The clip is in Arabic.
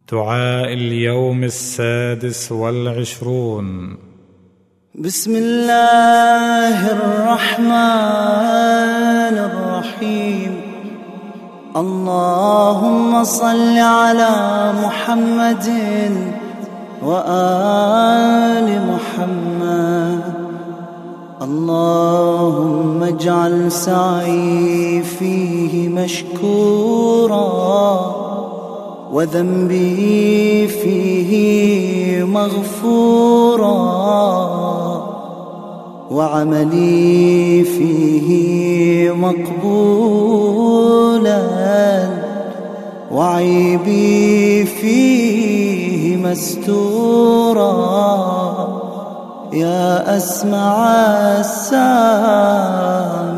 دعاء اليوم 26. بسم الله الرحمن الرحيم. اللهم صل على محمد وآل محمد. اللهم اجعل سعي فيه مشكورا وذنبي فيه مغفورا وعملي فيه مقبولا وعيبي فيه مستورا يا أسمع السامعين.